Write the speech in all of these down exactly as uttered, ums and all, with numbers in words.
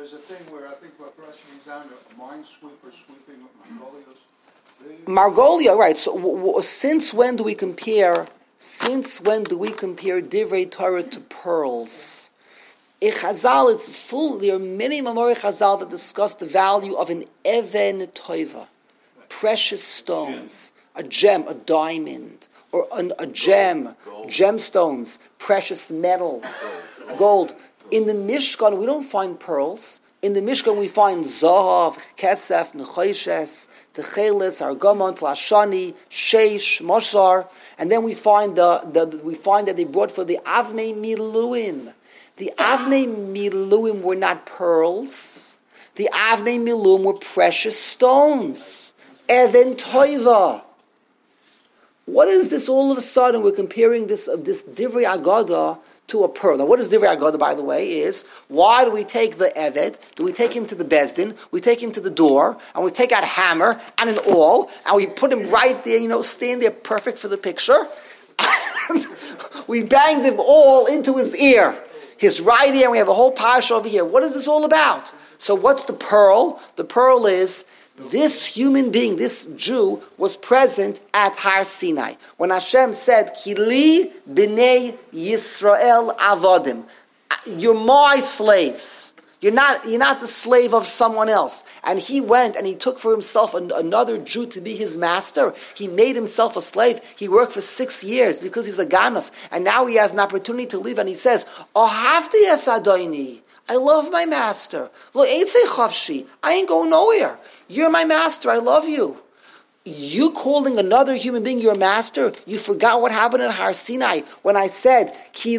there's a thing where I think what Russian is down to a minesweeper sweeping Margolius. Margolia, right. So w- w- since when do we compare, since when do we compare Divrei Torah to pearls? In Chazal, it's full, there are many Mamori Chazal that discuss the value of an Even Toiva, precious stones, a gem, a diamond, or an, a gem, gold. Gemstones, precious metals, gold. gold. In the Mishkan, we don't find pearls. In the Mishkan, we find Zahav, Kesef, Nechoshes, Techelis, Argamon, Tlashani, Sheish, Moshar, and then we find the, the we find that they brought for the Avnei Miluim. The Avnei Miluim were not pearls. The Avnei Miluim were precious stones. Even Toiva. What is this all of a sudden? We're comparing this uh, this Divrei Agada to a pearl. Now, what is Divrei Agada, by the way, is why do we take the Eved, do we take him to the Bezdin, we take him to the door, and we take out a hammer and an awl, and we put him right there, you know, stand there perfect for the picture, and we bang them all into his ear, his right ear, and we have a whole parsha over here. What is this all about? So what's the pearl? The pearl is this human being, this Jew, was present at Har Sinai. When Hashem said, Kili b'nei Yisrael avodim. You're my slaves. You're not, you're not the slave of someone else. And he went and he took for himself an, another Jew to be his master. He made himself a slave. He worked for six years because he's a ganaf. And now he has an opportunity to leave. And he says, Ohavti es Adoni. I love my master. Lo eitzei chavshi. I ain't going nowhere. You're my master. I love you. You calling another human being your master? You forgot what happened in Har Sinai when I said,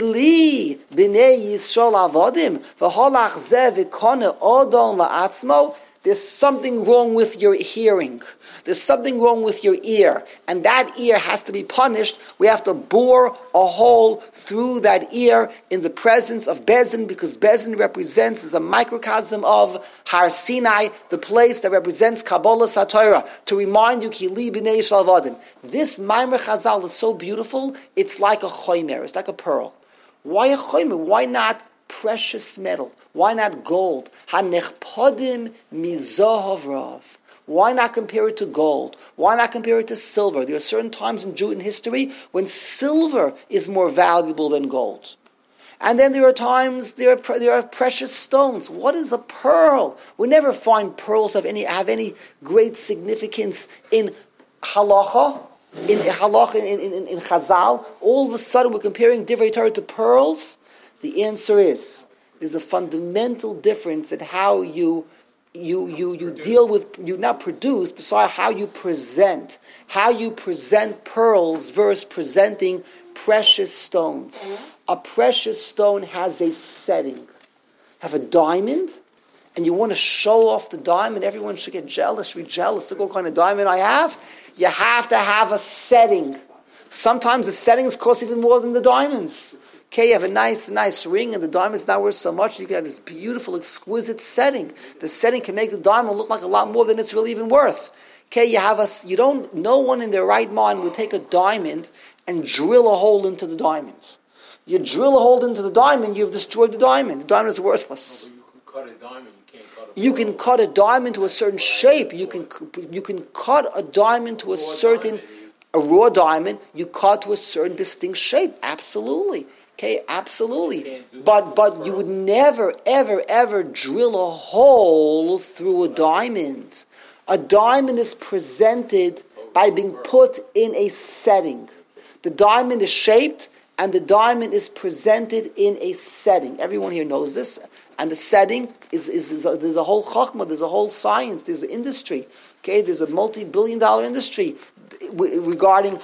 Kili b'nei Yisrael avodim v'holach zeh v'kone odon la'atzmo. There's something wrong with your hearing. There's something wrong with your ear. And that ear has to be punished. We have to bore a hole through that ear in the presence of Bezin, because Bezin represents, is a microcosm of Har Sinai, the place that represents Kabbalah Satorah, to remind you, Ki li b'nei Yisrael avodim. This Maimer Chazal is so beautiful, it's like a chomer, it's like a pearl. Why a chomer? Why not precious metal? Why not gold? Hanechpodim mizohav rav. Why not compare it to gold? Why not compare it to silver? There are certain times in Jewish history when silver is more valuable than gold. And then there are times there are there are precious stones. What is a pearl? We never find pearls have any have any great significance in halacha, in halacha, in, in, in, in Chazal. All of a sudden we're comparing Divrei Torah to pearls. The answer is there's a fundamental difference in how you you you you deal with, you not produce, but how you present, how you present pearls versus presenting precious stones. Mm-hmm. A precious stone has a setting. Have a diamond, and you want to show off the diamond. Everyone should get jealous. Should be jealous. Look what kind of diamond I have. You have to have a setting. Sometimes the settings cost even more than the diamonds. Okay, you have a nice, nice ring, and the diamond's not worth so much. You can have this beautiful, exquisite setting. The setting can make the diamond look like a lot more than it's really even worth. Okay, you have a, you don't, no one in their right mind would take a diamond and drill a hole into the diamond. You drill a hole into the diamond, you've destroyed the diamond. The diamond is worthless. No, but you can cut a diamond, you can't cut a You can cut a diamond to a certain shape. You can, you can cut a diamond to a certain, a raw diamond, you cut to a certain distinct shape. Absolutely. Okay, absolutely. But but you would never, ever, ever drill a hole through a diamond. A diamond is presented by being put in a setting. The diamond is shaped, and the diamond is presented in a setting. Everyone here knows this. And the setting is, is, is a, there's a whole chachma, there's a whole science, there's an industry. Okay, there's a multi-billion dollar industry regarding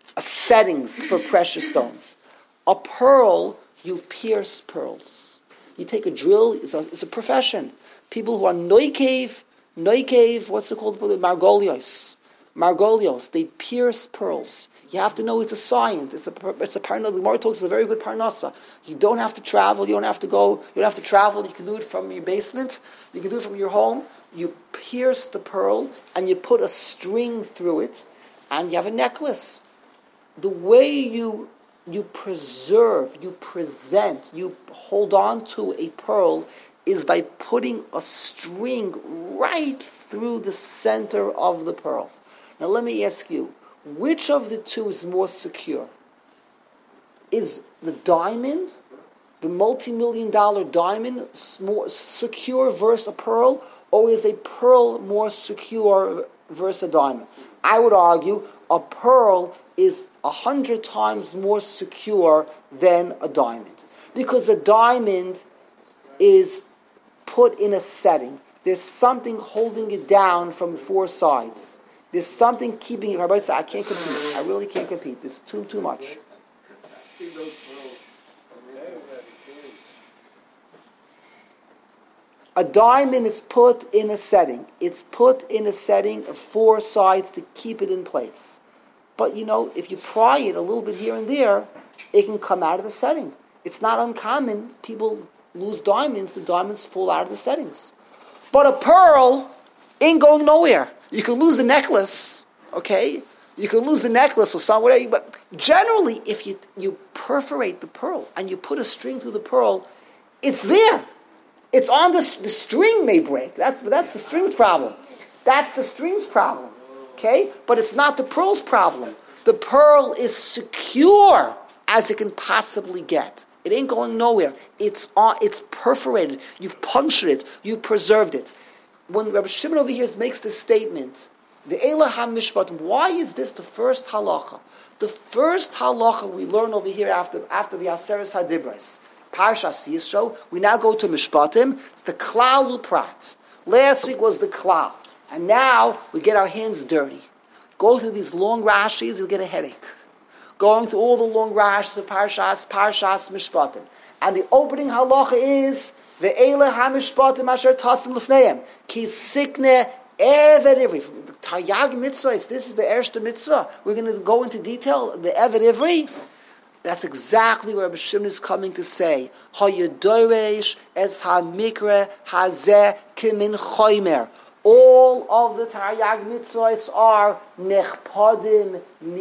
settings for precious stones. A pearl, you pierce pearls. You take a drill, it's a, it's a profession. People who are noikev, noikev, what's it called? Margolios. Margolios, they pierce pearls. You have to know it's a science. It's a it's a parnasa. The Gemara talks, it's a very good parnasa. You don't have to travel. You don't have to go. You don't have to travel. You can do it from your basement. You can do it from your home. You pierce the pearl and you put a string through it, and you have a necklace. The way you you preserve, you present, you hold on to a pearl is by putting a string right through the center of the pearl. Now let me ask you, which of the two is more secure? Is the diamond, the multi-million dollar diamond, more secure versus a pearl, or is a pearl more secure versus a diamond? I would argue a pearl is a hundred times more secure than a diamond. Because a diamond is put in a setting. There's something holding it down from four sides. There's something keeping it. I say, I can't compete. I really can't compete. There's too too much. A diamond is put in a setting. It's put in a setting of four sides to keep it in place. But you know, if you pry it a little bit here and there, it can come out of the setting. It's not uncommon. People lose diamonds. The diamonds fall out of the settings. But a pearl ain't going nowhere. You can lose the necklace, okay? You can lose the necklace or somewhere. But generally, if you you perforate the pearl and you put a string through the pearl, it's there. It's on the the string may break. That's that's the string's problem. That's the string's problem, okay? But it's not the pearl's problem. The pearl is secure as it can possibly get. It ain't going nowhere. It's on, it's perforated. You've punctured it. You've preserved it. When Rabbi Shimon over here makes this statement, the Eila HaMishpatim, why is this the first halacha? The first halacha we learn over here after, after the Aseres HaDibros, Parshas Yisro, we now go to Mishpatim. It's the Klal Uprat. Last week was the Klal. And now we get our hands dirty. Go through these long Rashis, you'll get a headache. Going through all the long Rashis of Parshas, Parshas Mishpatim. And the opening halacha is the Eila HaMishpatim Asher Tasim Lefneim. Ki Sikne Eved Ivri. The Taryag Mitzvah, this is the Ershta Mitzvah. We're going to go into detail. The Eved Ivri. That's exactly what Rabbi Shimon is coming to say. Ha Yedoresh Es HaMikre Hazeh Kimin Choymer. All of the Taryag Mitzvahs are Nechpadim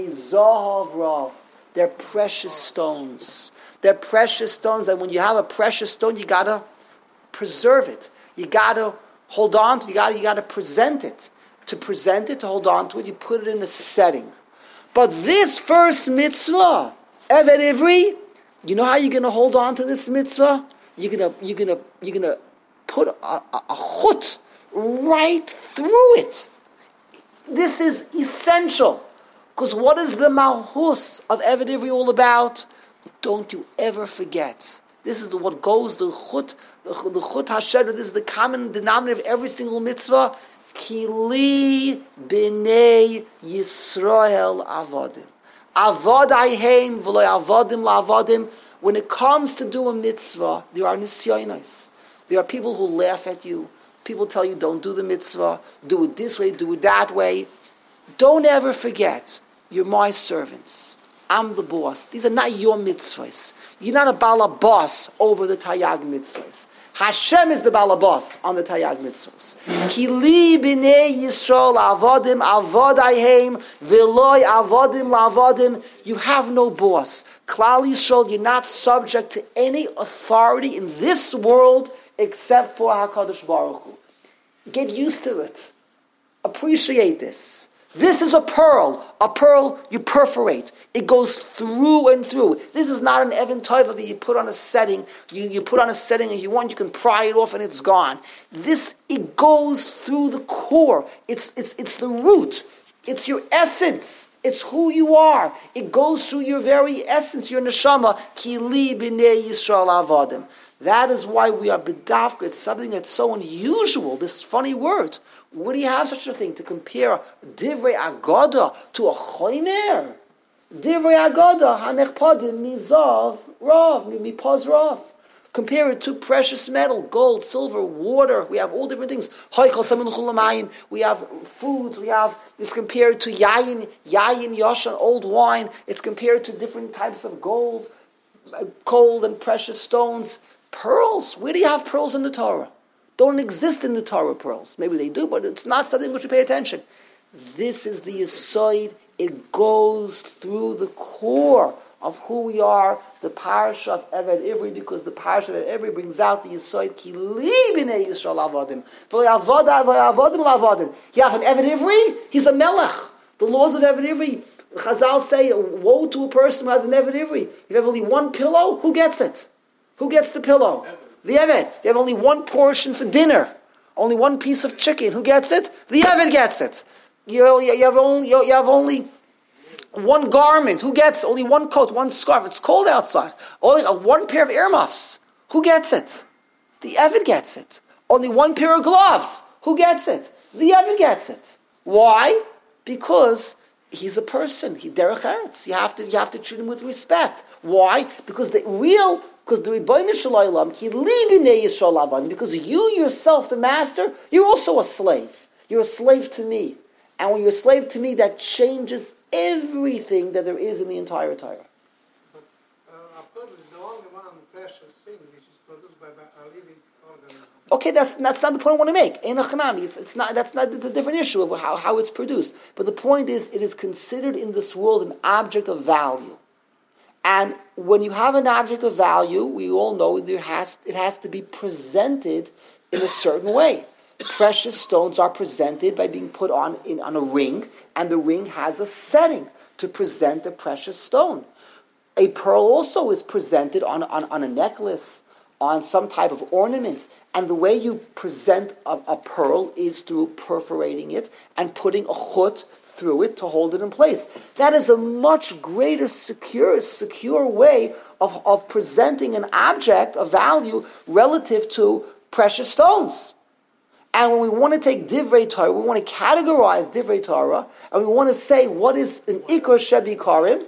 Mizahav Rav. They're precious stones. They're precious stones, and when you have a precious stone, you gotta preserve it. You gotta hold on to it. You gotta, you gotta present it. To present it, to hold on to it, you put it in a setting. But this first mitzvah, Eved Ivri, you know how you're gonna hold on to this mitzvah? You're gonna, you're gonna, you're gonna put a, a, a chut right through it. This is essential. Because what is the malhus of Eved Ivri all about? Don't you ever forget. This is the, what goes, the chut, the, the chut hashed, this is the common denominator of every single mitzvah. Kili b'nei Yisrael avodim. Avodai heim v'lo avodim la'avodim. When it comes to do a mitzvah, there are nisyonos. There are people who laugh at you. People tell you, don't do the mitzvah, do it this way, do it that way. Don't ever forget, you're my servants. I'm the boss. These are not your mitzvahs. You're not a bala boss over the Taryag mitzvahs. Hashem is the bala boss on the Taryag mitzvahs. Kili b'nei Yisrael avodim avodayhem v'loy avodim la'avodim. You have no boss. Klal Yisrael, you're not subject to any authority in this world except for HaKadosh Baruch Hu. Get used to it. Appreciate this. This is a pearl. A pearl you perforate. It goes through and through. This is not an Evan Tova that you put on a setting. You, you put on a setting and you want, you can pry it off and it's gone. This, it goes through the core. It's, it's, it's the root. It's your essence. It's who you are. It goes through your very essence, your neshama. Ki li b'nei Yisrael avodim. That is why we are bedavka. It's something that's so unusual, this funny word. Where do you have such a thing to compare divrei agoda to a choymer? Divrei agoda hanechpadim mizav rav mipaz rav. Compare it to precious metal, gold, silver, water. We have all different things. We have foods. We have. It's compared to yayin, yayin yoshan, old wine. It's compared to different types of gold, gold and precious stones. Pearls. Where do you have pearls in the Torah? Don't exist in the Torah, pearls. Maybe they do, but it's not something which we pay attention. This is the Yesod. It goes through the core of who we are, the parsha of Eved Ivri, because the parsha of Eved Ivri brings out the Yisoid Ki Li B'nei Yisrael Avodim. V'yavodah v'yavodim l'avodim. You have an Eved Ivri, he's a melech. The laws of Eved Ivri, Chazal say, woe to a person who has an Eved Ivri. You have only one pillow, who gets it? Who gets the pillow? The Eved. You have only one portion for dinner. Only one piece of chicken. Who gets it? The Eved gets it. You, you, have only, you have only one garment. Who gets it? Only one coat, one scarf. It's cold outside. Only uh, one pair of earmuffs. Who gets it? The Eved gets it. Only one pair of gloves. Who gets it? The Eved gets it. Why? Because he's a person. He derech eretz. You have to you have to treat him with respect. Why? Because the real because the Rebbeinu Shalom ki li b'nei Yisrael Avodim, because you yourself, the master, you're also a slave. You're a slave to me. And when you're a slave to me, that changes everything that there is in the entire Torah. But uh, a pearl is the only one precious thing which is produced by, by a living organism. Okay, that's that's not the point I want to make. Ein achanami. It's it's not that's not it's a different issue of how, how it's produced. But the point is, it is considered in this world an object of value. And when you have an object of value, we all know there has it has to be presented in a certain way. Precious stones are presented by being put on in on a ring, and the ring has a setting to present the precious stone. A pearl also is presented on, on, on a necklace, on some type of ornament. And the way you present a, a pearl is through perforating it and putting a chut through it to hold it in place. That is a much greater, secure, secure way of, of presenting an object of value relative to precious stones. And when we want to take Divrei Torah, we want to categorize Divrei Torah, and we want to say what is an Ikar Shebi Karim,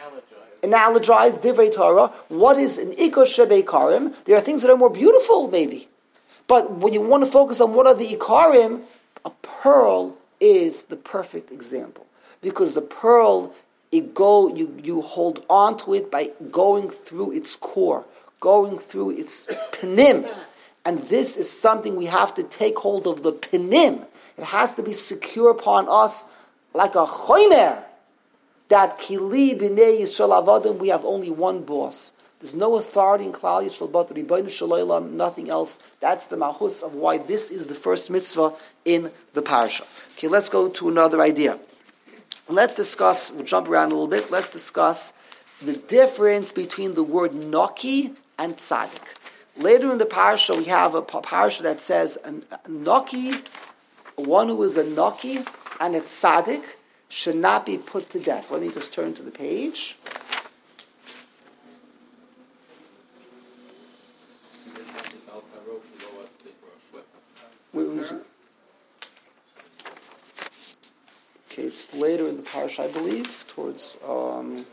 analogize Divrei Torah, what is an Ikar Shebi Karim. There are things that are more beautiful, maybe. But when you want to focus on what are the Ikarim, a pearl is the perfect example. Because the pearl, it go you, you hold on to it by going through its core, going through its pinim. And this is something we have to take hold of, the pinim. It has to be secure upon us like a choimer. That kili b'nei Yisrael avodim, we have only one boss. There's no authority in Klal Yisrael but the Rebbeinu Shalom, nothing else. That's the mahus of why this is the first mitzvah in the parasha. Okay, let's go to another idea. Let's discuss, we'll jump around a little bit, let's discuss the difference between the word noki and tzaddik. Later in the parasha, we have a parasha that says a noki, one who is a noki, and a tzaddik should not be put to death. Let me just turn to the page. Okay, it's later in the parasha, I believe, towards um,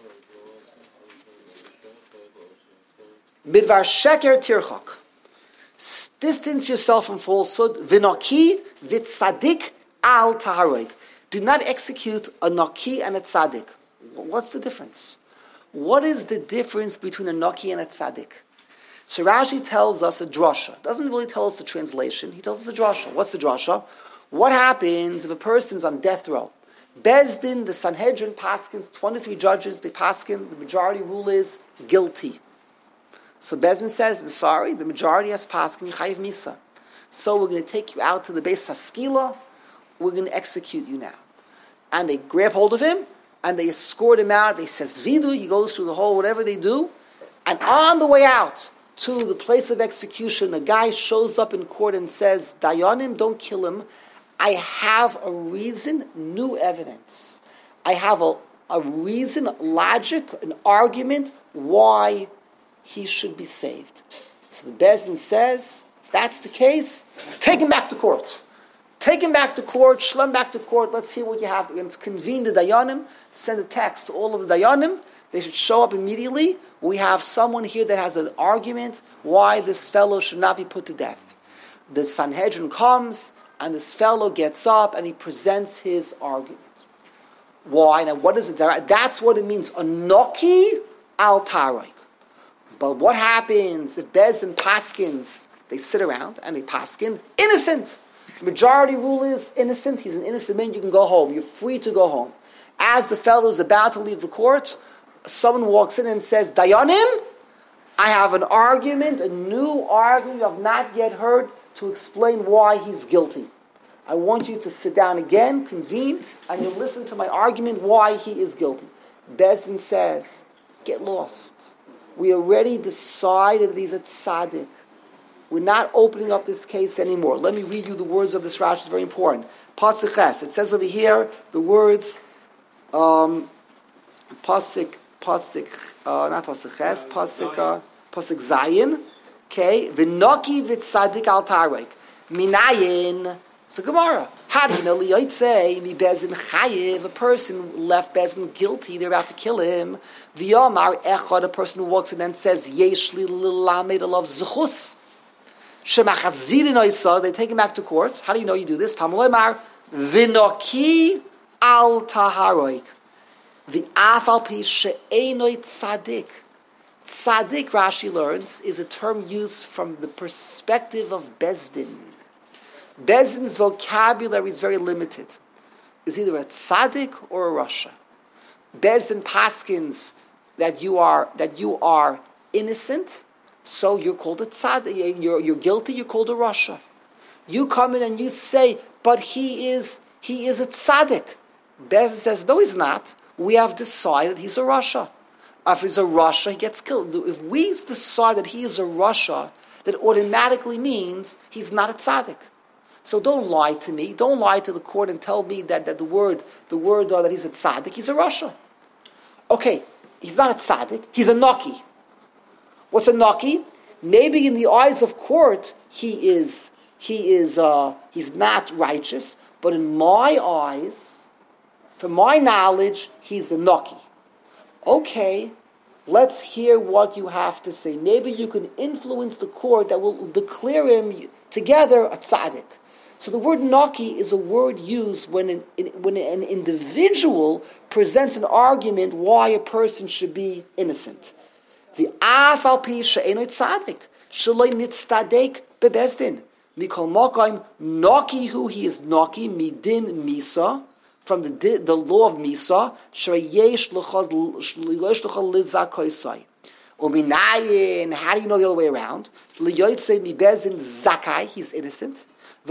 Midvar Sheker Tirchak. Distance yourself from falsehood. V'noki v'tzadik al taharig. Do not execute a noki and a tzaddik. What's the difference? What is the difference between a noki and a tzaddik? So Rashi tells us a drasha. Doesn't really tell us the translation. He tells us a drasha. What's the drasha? What happens if a person is on death row? Bezdin, the Sanhedrin paskins, twenty-three judges, they paskin, the majority rule is guilty. So Bezdin says, I'm sorry, the majority has paskin, chayiv misa. So we're going to take you out to the Beis Haskila, we're going to execute you now. And they grab hold of him, and they escort him out, they says vidu, he goes through the whole, whatever they do, and on the way out to the place of execution, a guy shows up in court and says, Dayanim, don't kill him, I have a reason, new evidence. I have a, a reason, logic, an argument why he should be saved. So the Bezdin says, if that's the case, take him back to court. Take him back to court, shlem back to court, let's see what you have. We're going to convene the Dayanim, send a text to all of the Dayanim, they should show up immediately. We have someone here that has an argument why this fellow should not be put to death. The Sanhedrin comes, and this fellow gets up and he presents his argument. Why? Now, what is it? That's what it means. Anoki al tarik. But what happens if Bezdin paskins? They sit around and they paskin innocent. The majority rule is innocent. He's an innocent man. You can go home. You're free to go home. As the fellow is about to leave the court, someone walks in and says, Dayanim, I have an argument, a new argument you have not yet heard to explain why he's guilty. I want you to sit down again, convene, and you'll listen to my argument why he is guilty. Bezdin says, get lost. We already decided that he's a tzaddik. We're not opening up this case anymore. Let me read you the words of this Rashi. It's very important. Pasuk Ches. It says over here the words, um, Pasuk, Pasuk, uh, not Pasuk Ches, Pasuk, uh, Pasuk Zayin. Okay, v'noki v'tzadik al tarek. Minayin. It's a Gemara. How do you know? Liyotzei mi bezin chayiv. A person left bezin guilty. They're about to kill him. V'yomar echad. A person who walks in and says yesh li l'lamed alav zechus. Shemachazidin oisa. They take him back to court. How do you know you do this? Talmud Omar v'noki al taharoik. V'afal pi she'enoi tzadik. Tzadik, Rashi learns, is a term used from the perspective of Bezdin. Bezdin's vocabulary is very limited. It's either a tzaddik or a rasha. Bezdin paskins that you are that you are innocent, so you're called a tzaddik. You're, you're guilty. You're called a rasha. You come in and you say, but he is he is a tzaddik. Bezdin says, no, he's not. We have decided he's a rasha. If he's a rasha, he gets killed. If we decide that he is a rasha, that automatically means he's not a tzaddik. So don't lie to me. Don't lie to the court and tell me that, that the word, the word uh, that he's a tzaddik, he's a rasha. Okay, he's not a tzaddik, he's a naki. What's a naki? Maybe in the eyes of court, he is, he is, uh, he's not righteous, but in my eyes, from my knowledge, he's a naki. Okay, let's hear what you have to say. Maybe you can influence the court that will declare him together a tzaddik. So the word naki is a word used when an, when an individual presents an argument why a person should be innocent. The afal pi she'enoi tzaddik shaloi nitztadek bebezdin mikol mokaim naki hu he is naki midin misa from the the law of misa sheyesh l'chaz l'yosh l'chal lizakoisai. Uminayin, how do you know the other way around? Liyotzei mi bezdin zakai, he's innocent.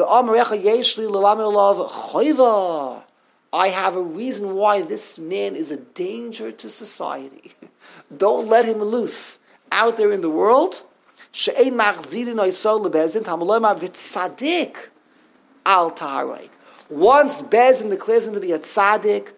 I have a reason why this man is a danger to society. Don't let him loose out there in the world. Once Bezdin declares him to be a tzaddik,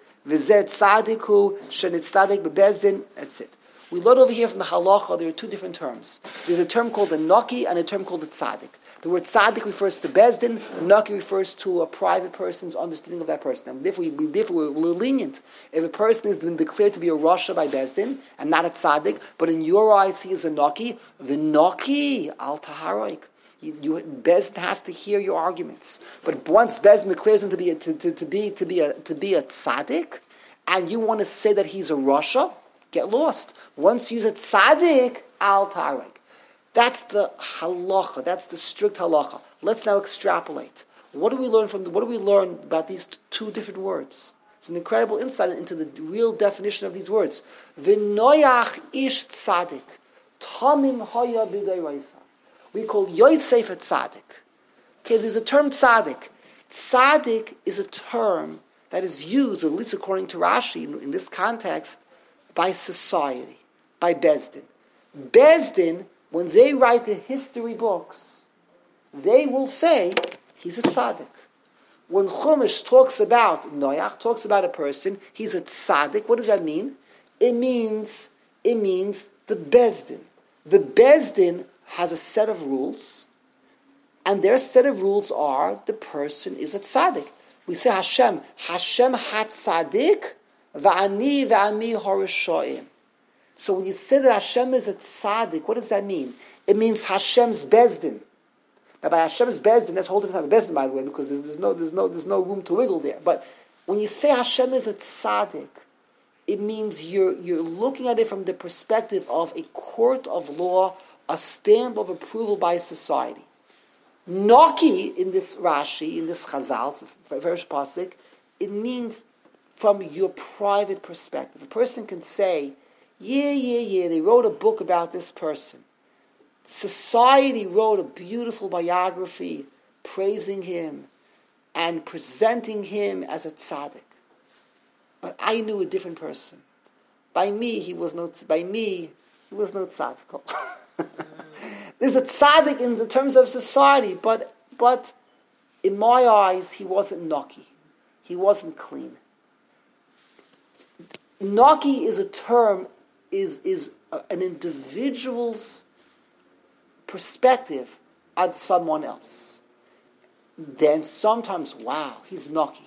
that's it. We learn over here from the halacha, there are two different terms. There's a term called the naki and a term called the tzaddik. The word tzaddik refers to Bezdin, naki refers to a private person's understanding of that person. And therefore, we, therefore we're lenient. If a person has been declared to be a rasha by Bezdin, and not a tzaddik, but in your eyes he is a naki, the naki, al taharoik. You, you, Bezdin has to hear your arguments. But once Bezdin declares him to be a, to, to, to be to be a to be a tzaddik, and you want to say that he's a rasha, get lost. Once you use a tzaddik, al taharoik. That's the halacha. That's the strict halacha. Let's now extrapolate. What do we learn from? The, what do we learn about these t- two different words? It's an incredible insight into the real definition of these words. V'noyach ish tzaddik, tamim haya b'dayraisa. We call Yosef a tzaddik. Okay, there's a term tzaddik. Tzaddik is a term that is used, at least according to Rashi, in, in this context, by society, by Bezdin. Bezdin, when they write the history books, they will say, he's a tzaddik. When Chumash talks about Noach, talks about a person, he's a tzaddik. What does that mean? It means, it means the Bezdin. The Bezdin has a set of rules, and their set of rules are, the person is a tzaddik. We say Hashem, Hashem ha-tzaddik, va'ani va'ami horishoim. So when you say that Hashem is a tzaddik, what does that mean? It means Hashem's bezdin. Now by Hashem's bezdin, that's a whole different type of bezdin, by the way, because there's, there's no there's no there's no room to wiggle there. But when you say Hashem is a tzaddik, it means you're you're looking at it from the perspective of a court of law, a stamp of approval by society. Naki in this Rashi, in this Chazal, Verish Pasik, it means from your private perspective. A person can say, Yeah, yeah, yeah. They wrote a book about this person. Society wrote a beautiful biography praising him and presenting him as a tzaddik. But I knew a different person. By me, he was no. By me, he was no tzaddik. There's a tzaddik in the terms of society, but but in my eyes, he wasn't naki. He wasn't clean. Naki is a term, is is a, an individual's perspective on someone else. Then sometimes, wow, he's naki.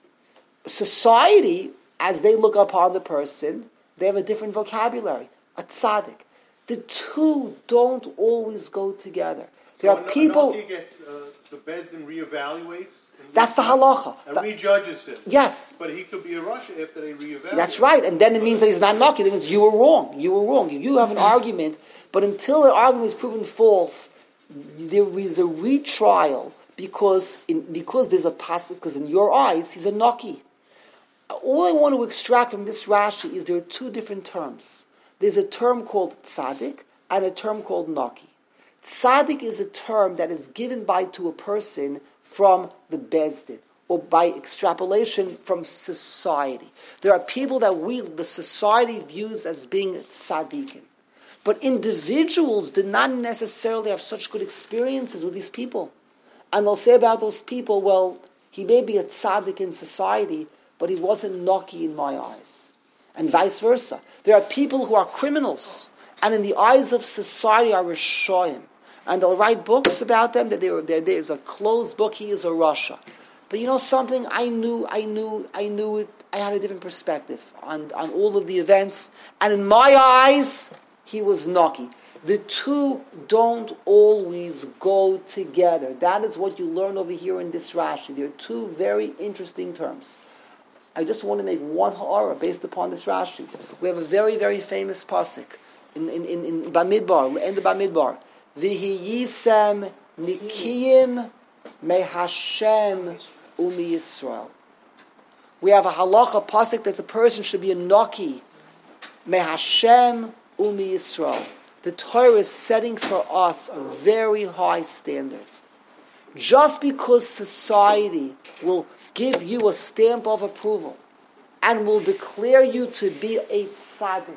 Society, as they look upon the person, they have a different vocabulary. A tzaddik. The two don't always go together. There so are people. Naki gets, uh, the Bezdin reevaluates. That's the halacha. And The- rejudges him. yes. But he could be a Russia after they reevaluate. That's right, and then it means that he's not naki. That means you were wrong. You were wrong. You have an argument, but until the argument is proven false, there is a retrial because in, because there's a passive. Because in your eyes, he's a naki. All I want to extract from this Rashi is there are two different terms. There's a term called tzaddik and a term called naki. Tzaddik is a term that is given by to a person from the Bezdin, or by extrapolation from society. There are people that we, the society, views as being tzaddikim. But individuals did not necessarily have such good experiences with these people. And they'll say about those people, well, he may be a tzaddik in society, but he wasn't naki in my eyes. And vice versa. There are people who are criminals, and in the eyes of society are Rishoyim. And they'll write books about them, that there, there, there's a closed book, he is a Russia. But you know something, I knew, I knew, I knew it, I had a different perspective on, on all of the events. And in my eyes, he was naki. The two don't always go together. That is what you learn over here in this Rashi. There are two very interesting terms. I just want to make one ha'ara based upon this Rashi. We have a very, very famous pasuk in, in, in, in Bamidbar, in the Bamidbar. V'hi yisem nikiyim me Hashem umi Yisrael. We have a halacha pasuk that a person should be a naki me Hashem umi Yisrael. The Torah is setting for us a very high standard. Just because society will give you a stamp of approval and will declare you to be a tzaddik,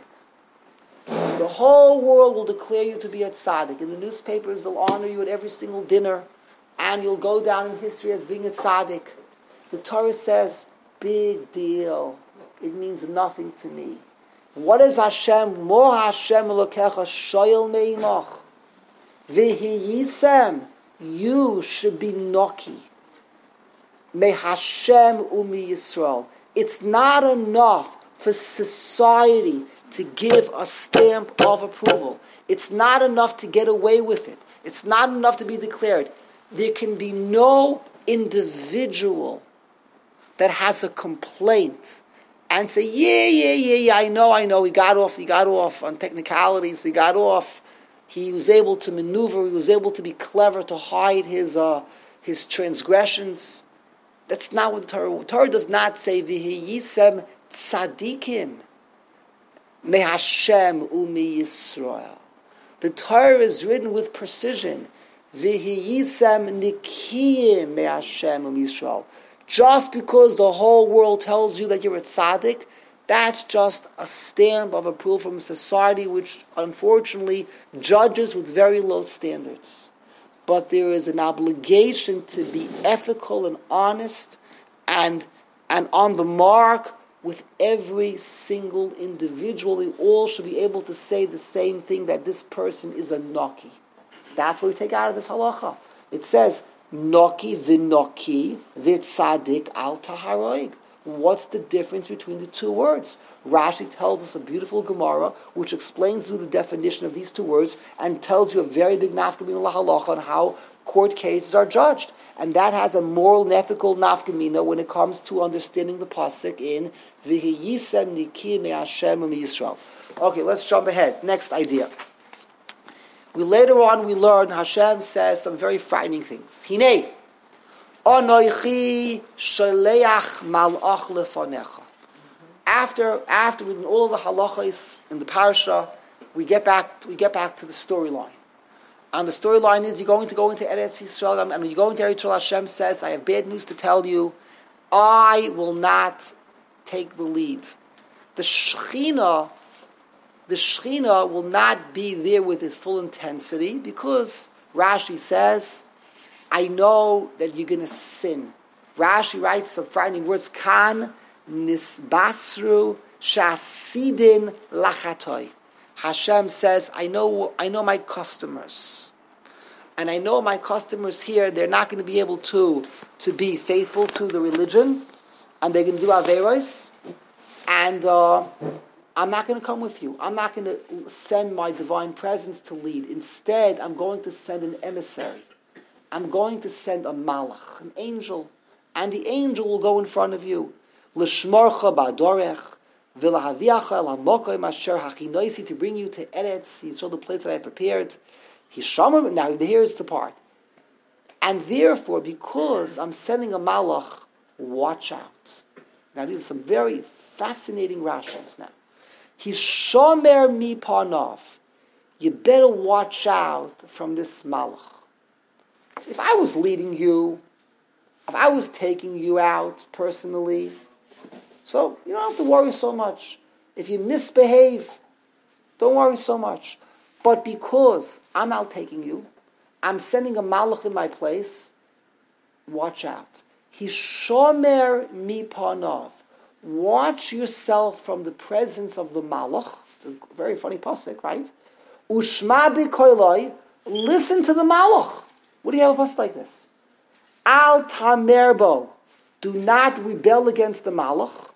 the whole world will declare you to be a tzaddik. In the newspapers, they'll honor you at every single dinner, and you'll go down in history as being a tzaddik. The Torah says, big deal. It means nothing to me. What is Hashem? Mo Hashem Elokecha shoyel meimach. V'hi yisem. You should be noki. Me Hashem umi Yisrael. It's not enough for society to give a stamp of approval. It's not enough to get away with it. It's not enough to be declared. There can be no individual that has a complaint and say, yeah, yeah, yeah, yeah, I know, I know, he got off, he got off on technicalities, he got off, he was able to maneuver, he was able to be clever to hide his uh, his transgressions. That's not what the Torah, the Torah does not say, V'hi yisem tzadikim. Me Hashem umi Yisrael. The Torah is written with precision. V'hi yisem nikiyim me Hashem umi Yisrael. Just because the whole world tells you that you're a tzaddik, that's just a stamp of approval from society, which unfortunately judges with very low standards. But there is an obligation to be ethical and honest and, and on the mark with every single individual. They all should be able to say the same thing, that this person is a naki. That's what we take out of this halacha. It says, Noki v'noki v'tzadik al taharoig. What's the difference between the two words? Rashi tells us a beautiful Gemara which explains you the definition of these two words and tells you a very big nafkamina halacha on how court cases are judged. And that has a moral and ethical nafkamina when it comes to understanding the pasuk in V'hi yisem nikim me Hashem umi Yisrael. Okay, let's jump ahead. Next idea. We later on we learn Hashem says some very frightening things. Hinei, Anoichi shaleach malach lefanecha. after after we've done all of the halachos in the parsha, we get back we get back to the storyline. And the storyline is you're going to go into Eretz Yisrael, and when you go into Eretz Yisrael, Hashem says, I have bad news to tell you. I will not take the lead. The Shekhinah, the Shekhinah will not be there with its full intensity because Rashi says, I know that you're going to sin. Rashi writes some frightening words, Kan nisbasru shasidin lachatoi. Hashem says, I know, I know my customers. And I know my customers here, they're not going to be able to, to be faithful to the religion, and they're going to do Averos, and uh, I'm not going to come with you. I'm not going to send my divine presence to lead. Instead, I'm going to send an emissary. I'm going to send a malach, an angel, and the angel will go in front of you. L'shmorcha ba'dorech, v'lahaviacha el hamokoim asher hachinoisi, to bring you to Eretz Yisrael, the place that I prepared. Hishamar, now here's the part. And therefore, because I'm sending a malach, watch out. Now these are some very fascinating Rashis now. Hishomer mi panav. You better watch out from this malach. If I was leading you, if I was taking you out personally, so you don't have to worry so much. If you misbehave, don't worry so much. But because I'm out taking you, I'm sending a malach in my place, watch out. Hishomer mi panav. Watch yourself from the presence of the malach. It's a very funny pasuk, right? Ushma b'koiloi. Listen to the malach. What do you have a pasuk like this? Al tamerbo. Do not rebel against the malach.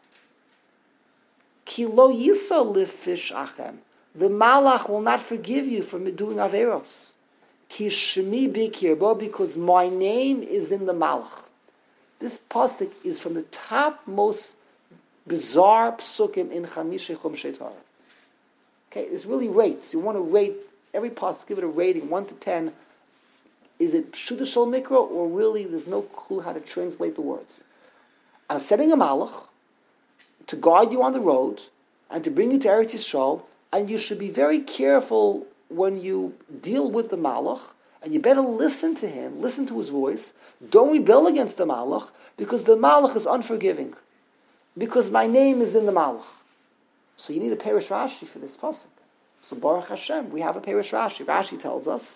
Ki lo yisa lifish achem. The malach will not forgive you for doing averos. Ki shemi bikirbo, because my name is in the malach. This pasuk is from the top most bizarre psukim in Chamisha Chumshei Torah. Okay, it's really rates. You want to rate every pasuk, give it a rating, one to ten. Is it Pshuta Shel Mikra, or really there's no clue how to translate the words? I'm setting a malach to guide you on the road and to bring you to Eretz Yisrael, and you should be very careful when you deal with the malach, and you better listen to him, listen to his voice. Don't rebel against the malach, because the malach is unforgiving. Because my name is in the malach. So you need a Perish Rashi for this pasuk. So Baruch Hashem, we have a Perish Rashi. Rashi tells us,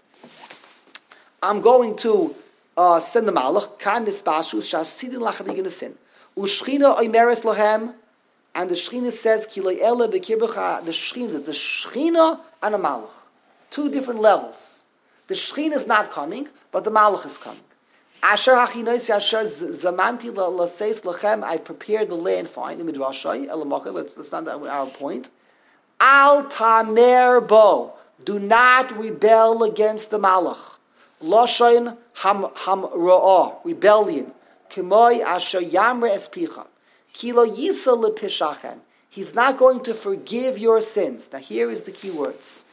I'm going to uh, send the malach, kan nispashu, shasidin lachad sin. Ushchina oimeres lohem, and the Shechina says, Ki lo'ele b'kirbecha, the Shechina, the Shechina and a malach. Two different levels. The Shechina is not coming, but the malach is coming. Asher hachinoisi asher zamanti l'seis lachem, I prepared the land, fine, in Midrashay, elamaka, that's not our point. Al tamer bo, do not rebel against the malach. Loshain ham ham ra'ah, rebellion. Kimoi asher yamre espicha. Kilo yisa lepishachem. He's not going to forgive your sins. Now here is the key words.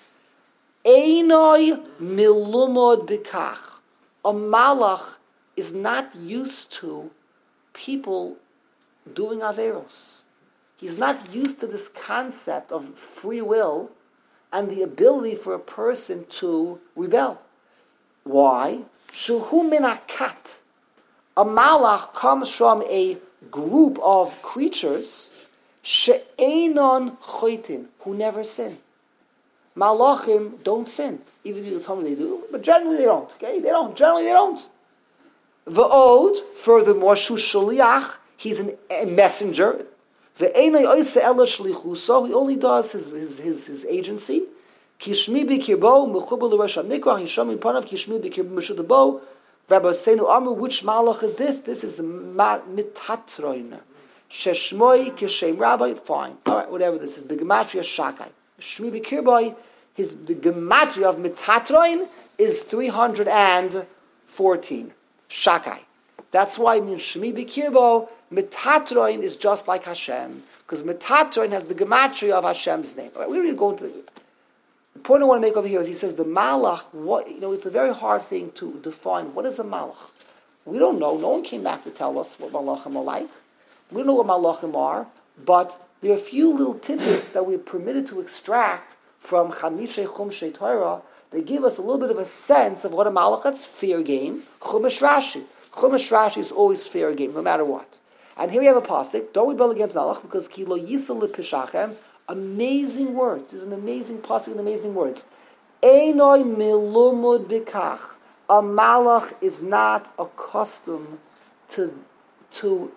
Einoi milumod bikach. A malach is not used to people doing averos. He's not used to this concept of free will and the ability for a person to rebel. Why? Shuhu min akat. A malach comes from a group of creatures she'enon choitin, who never sin. Malachim don't sin, even though you tell me they do, but generally they don't. Okay, they don't. Generally they don't. V'od, furthermore, shu shaliach, he's an, a messenger. Ve'enoi oise ela shlichuso, he only does his his his, his agency. Kishmi b'kirbo mechubar l'rosh hamikra hisham panav kishmi b'kirbo meshudabo. Rabbi Seinu Amru, which malach is this? This is mitatron. Sheshmoi kishem rabbi. Fine. All right, whatever this is. The gematria shakai. Shmi b'kirboy, his the gematria of mitatron is three hundred and fourteen. Shakai. That's why it means Shmi b'kirbo. Mitatron is just like Hashem, because mitatron has the gematria of Hashem's name. All right, we're really going to. The, The point I want to make over here is he says the malach, what, you know, it's a very hard thing to define. What is a malach? We don't know. No one came back to tell us what malachim are like. We don't know what malachim are. but there are a few little tidbits that we're permitted to extract from Chamishe Chumshei Torah. They give us a little bit of a sense of what a malach, that's fair game. Chumash Rashi. Chumash Rashi is always fair game, no matter what. And here we have a pasuk, don't rebel against malach, because ki lo yisel lepishachem, amazing words. There's an amazing pasuk and amazing words. Einoi milumud bikach. A malach is not accustomed to, to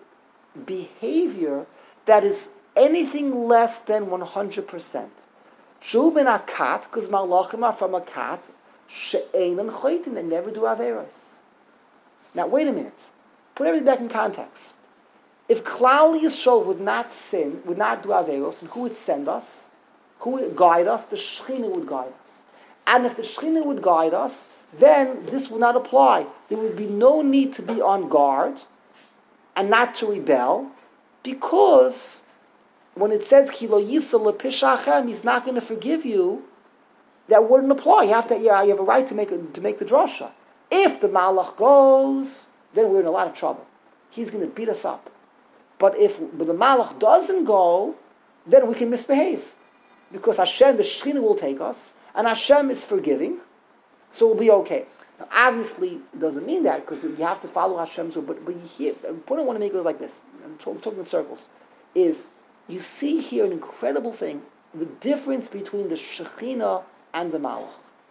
behavior that is anything less than one hundred percent. Shu ben a cat, because malachim are from a cat, she'enan choitin, they never do averos. Now, wait a minute. Put everything back in context. If Klal Yisrael would not sin, would not do averos, and who would send us? Who would guide us? The Shekhinah would guide us. And if the Shekhinah would guide us, then this would not apply. There would be no need to be on guard and not to rebel, because when it says Kilo Yisel Lepishachem, he's not going to forgive you, that wouldn't apply. You have to, yeah, you have a right to make a, to make the drasha. If the malach goes, then we're in a lot of trouble. He's going to beat us up. But if but the malach doesn't go, then we can misbehave, because Hashem, the Shekhinah, will take us, and Hashem is forgiving, so we'll be okay. Now, obviously, it doesn't mean that, because you have to follow Hashem's word. But, but here, the point I want to make is like this. I'm talking, talking in circles. Is you see here an incredible thing: the difference between the Shekhinah and the Malach.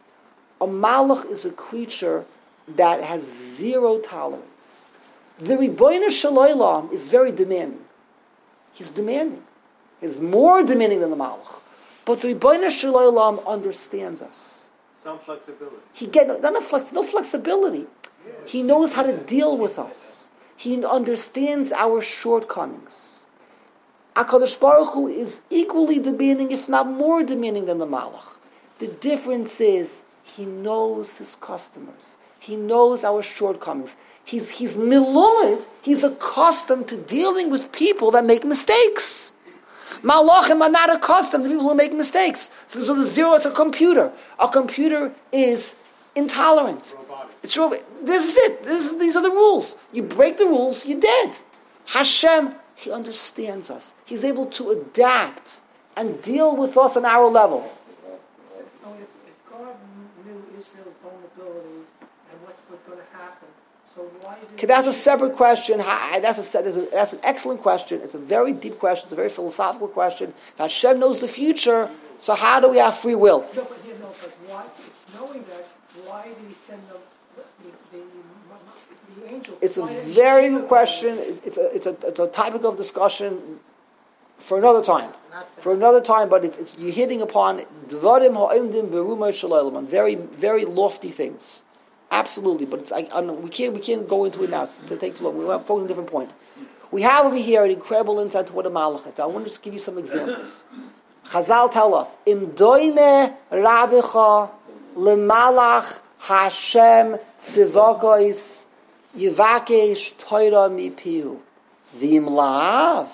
A Malach is a creature that has zero tolerance. The Ribono Shel Olam is very demanding. He's demanding. He's more demanding than the Malach. But the Ribono Shel Olam understands us. Some flexibility. He get no, not flex, no flexibility. Yeah. He knows how to deal with us. He understands our shortcomings. HaKadosh Baruch Hu is equally demanding, if not more demanding, than the Malach. The difference is he knows his customers. He knows our shortcomings. He's he's milumed. He's accustomed to dealing with people that make mistakes. Malachim are not accustomed to people who make mistakes. So, so the zero, it's a computer. A computer is intolerant. Robotic. It's robotic. This is it. This is, these are the rules. You break the rules, you're dead. Hashem, He understands us. He's able to adapt and deal with us on our level. So if, if God knew Israel's vulnerabilities and what's, what's going to happen, so why did Okay, that's a separate question. That's, a, that's an excellent question. It's a very deep question. It's a very philosophical question. If Hashem knows the future, so how do we have free will? No, but you know, but why, knowing that, why did he send them, the, the, the angel? It's a Why didn't he very send good them? question. It's a, it's, a, it's a topic of discussion for another time. For another time, but it's, it's you're hitting upon dvarim ha'imdim beruma shel olam, very, very lofty things. Absolutely, but it's I, I we can't we can't go into it now. It's to take too long. We're focusing on a different point. We have over here an incredible insight to what a malach is. I want to just give you some examples. Chazal tell us, "Im doime rabicha lemalach Hashem tzivakos yivakesh Torah mipiu v'im la'av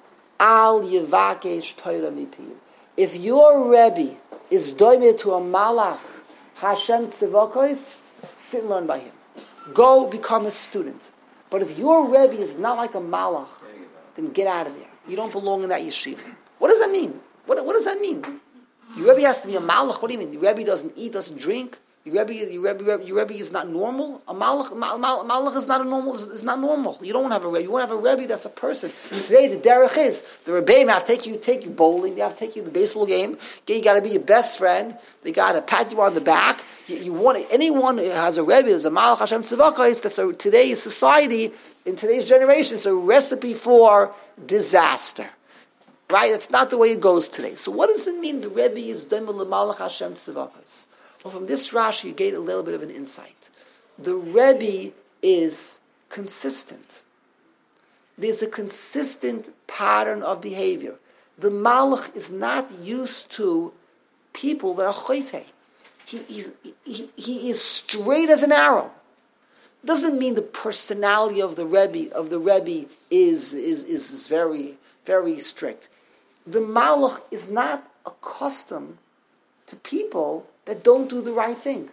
al yivakesh Torah mipiu." If your Rebbe is doime to a malach Hashem tzivakos, sit and learn by him. Go become a student. But if your Rebbe is not like a malach, then get out of there. You don't belong in that yeshiva. What does that mean? What, what does that mean? Your Rebbe has to be a malach. What do you mean? Your Rebbe doesn't eat, doesn't drink. Your Rebbe, your Rebbe, your Rebbe is not normal. A malach, mal, mal, malach is not a normal. Is not normal. You don't want to have a Rebbe. You want to have a Rebbe that's a person. Today the derech is the Rebbeim have to take you, take you bowling. They have to take you to the baseball game. Okay, you got to be your best friend. They got to pat you on the back. You, you want anyone who has a Rebbe, there's a malach Hashem tzivakos. That's a, today's society, in today's generation, it's a recipe for disaster. Right? That's not the way it goes today. So what does it mean? The Rebbe is demel malach Hashem tzivakos. Well, from this Rashi, you get a little bit of an insight. The Rebbe is consistent. There's a consistent pattern of behavior. The Malach is not used to people that are choite. He, he's, he, he is straight as an arrow. Doesn't mean the personality of the Rebbe of the Rebbe is, is, is very, very strict. The Malach is not accustomed to people that don't do the right thing.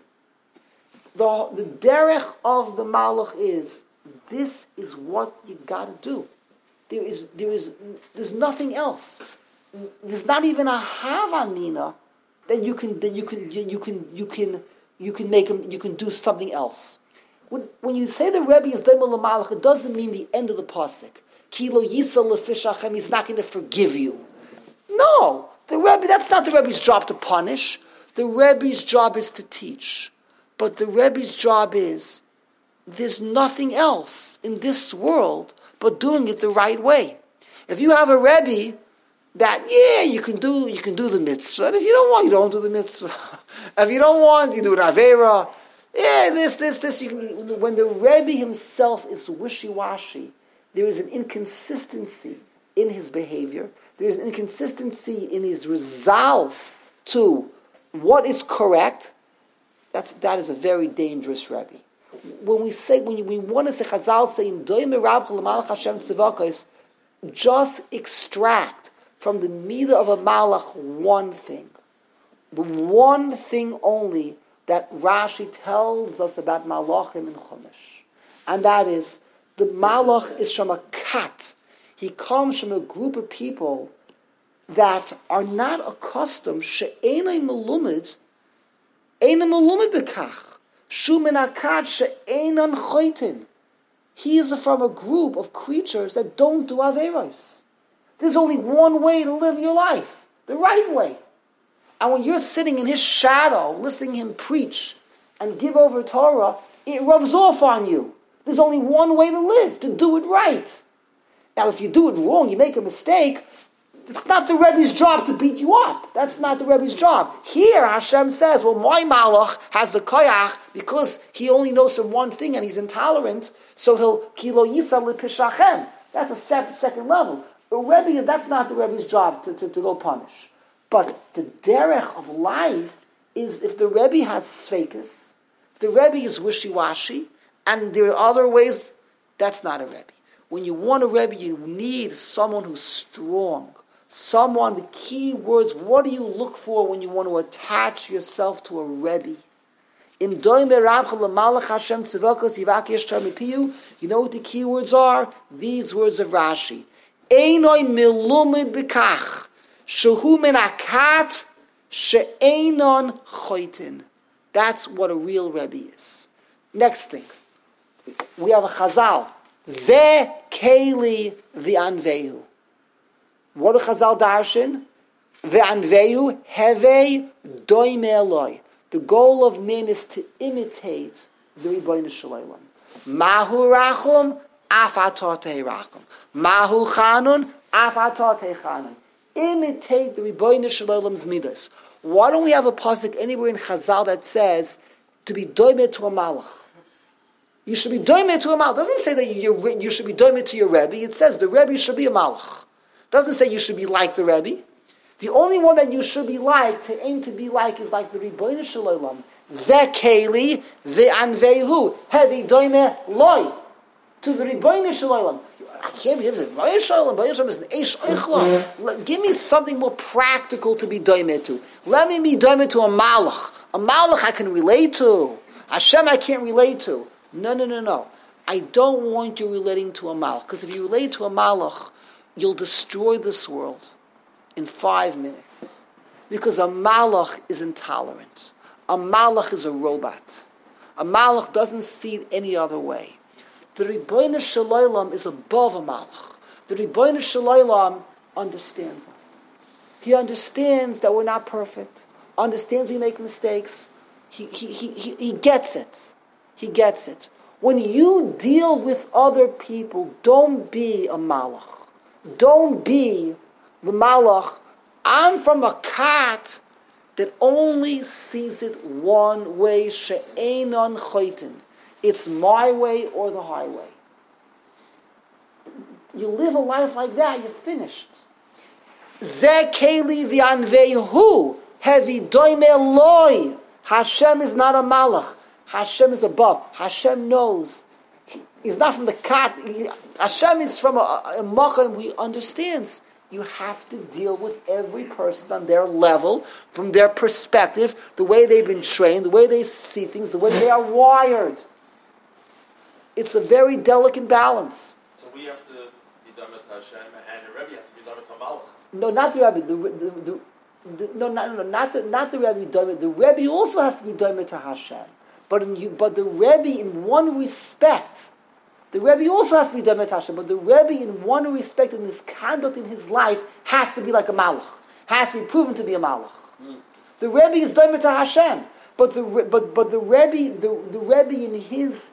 The, the derech of the malach is, this is what you got to do. There is, there is, there's nothing else. There's not even a havamina that you can, that you can, you can, you can, you can make him, you can do something else. When, when you say the Rebbe is Doimel L'Malach, it doesn't mean the end of the pasuk. Kilo Yisa L'Fishachem, he's not going to forgive you. No, the Rebbe, that's not the Rebbe's job to punish. The Rebbe's job is to teach. But the Rebbe's job is, there's nothing else in this world but doing it the right way. If you have a Rebbe that, yeah, you can do you can do the mitzvah, and if you don't want, you don't do the mitzvah. If you don't want, you do an Avera. Yeah, this, this, this. You can, when the Rebbe himself is wishy-washy, there is an inconsistency in his behavior. There is an inconsistency in his resolve to what is correct. That's, that is a very dangerous Rebbe. When we say, when we want to say, Chazal saying, just extract from the midah of a malach one thing. The one thing only that Rashi tells us about malachim in Chumash. And that is, the malach is from a kat. He comes from a group of people that are not accustomed, she'enai melumid, enai melumid bekach. Shumin akad she'enan choitin. He is from a group of creatures that don't do averos. There's only one way to live your life, the right way. And when you're sitting in his shadow, listening to him preach and give over Torah, it rubs off on you. There's only one way to live, to do it right. Now, if you do it wrong, you make a mistake, it's not the Rebbe's job to beat you up. That's not the Rebbe's job. Here, Hashem says, well, my malach has the koyach because he only knows from one thing and he's intolerant, so he'll kilo yisa l'pishachem. That's a separate second level. The Rebbe, that's not the Rebbe's job to, to, to go punish. But the derech of life is if the Rebbe has sveikus, if the Rebbe is wishy-washy, and there are other ways, that's not a Rebbe. When you want a Rebbe, you need someone who's strong. Someone, the key words, what do you look for when you want to attach yourself to a Rebbe? In Doime Rabcha L'Malach Hashem Tzivakos Yivak Yeshtar Mipiyu, you know what the key words are? These words of Rashi. Einoi milumid b'kach, shehu min akat, she'einon choitin. That's what a real Rebbe is. Next thing. We have a Chazal. Ze Keli v'anvehu. What do Chazal darshan? V'anvehu heve doime eloi. The goal of men is to imitate the Rebbeinu Shalom. Mahu rachum, af atatei rachum. Mahu chanun, af atatei chanun. Imitate the Rebbeinu Shalom's midas. Why don't we have a pasuk anywhere in Chazal that says to be doime to a malach? You should be doime to a malach. It doesn't say that you, you should be doime to your Rebbe. It says the Rebbe should be a malach. It doesn't say you should be like the Rebbe. The only one that you should be like, to aim to be like, is like the Rebbeinu Shalom. Ze keli ve'anvehu hevi doime loy. To the Rebbeinu Shalom. I can't be able to say, Rebbeinu Shalom, Rebbeinu Shalom is an eish oichla. Give me something more practical to be doime to. Let me be doime to a malach. A malach I can relate to. Hashem I can't relate to. No, no, no, no. I don't want you relating to a malach. Because if you relate to a malach, you'll destroy this world in five minutes. Because a malach is intolerant. A malach is a robot. A malach doesn't see it any other way. The Rebbeinu Shalom is above a malach. The Rebbeinu Shalom understands us. He understands that we're not perfect. Understands we make mistakes. He, he, he, he, he gets it. He gets it. When you deal with other people, don't be a malach. Don't be the malach. I'm from a cat that only sees it one way. She'enon choitin. It's my way or the highway. You live a life like that, you're finished. Ze keli v'anvehu hevi doime loy. Hashem is not a malach. Hashem is above. Hashem knows. He, he's not from the cat. He, Hashem is from a, a, a makom. He understands. You have to deal with every person on their level, from their perspective, the way they've been trained, the way they see things, the way they are wired. It's a very delicate balance. So we have to be Damet Hashem, and the Rebbe has to be Damet HaMalach. No, not the Rebbe. The, the, the, the, no, not, no, not the not the Rebbe. Doimet. The Rebbe also has to be Doimet to Hashem. But in you, but the Rebbe, in one respect, the Rebbe also has to be Doimet to Hashem. But the Rebbe, in one respect, in his conduct in his life, has to be like a Malach. Has to be proven to be a Malach. Mm. The Rebbe is Doimet to Hashem. But the but but the Rebbe the, the Rebbe in his